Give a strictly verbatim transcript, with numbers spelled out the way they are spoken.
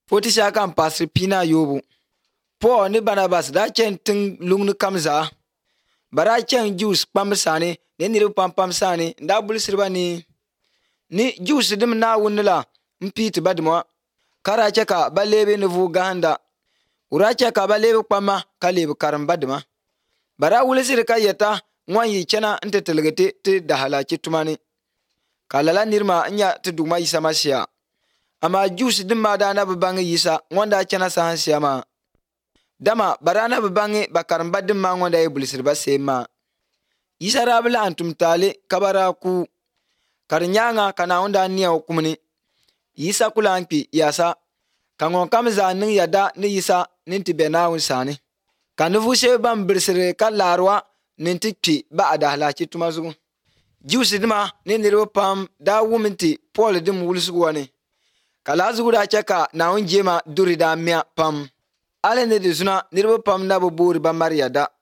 Foti shaka n pasri pina yobu. Paul ni Barnabas da chen ting lungni kamza. Bara chen Jews pam sani ne niru pam pam sani nda bulisriba ni. Ni Jews dim na wunila mpiti badmo. Kara cheka ba lebe ni vu gahanda. Ura cheka ba lebe pama ka lebe karim badma. Bara wulisiri ka yeta ngwan yi chena nte telegete ti dahala chitumani. Kalala nirma nya ti duma yisa masya. Ama Jews dim ma da na babangi yisa ngwanda chena sahan siyama. Dama barana babangi bakarim badim ma ngwanda yi bulisiri ba sema. Yisa rabila antum tali kabara ku. Karinyanga kana onda niya hukumni. Yisa kula anki yasa. Kangon kamza ning yada ni yisa ninti bena unsani. Kanuvu she ban birsiri ka larwa ninti ki ba adahala chitumazugu. Jews dima ni niribu pam da wuminti Paul dim wulsugu wani. Kala zugu da cheka na unjema duri da mia pam. Ale ni dizuna niribu pam na buburi ba mariyada.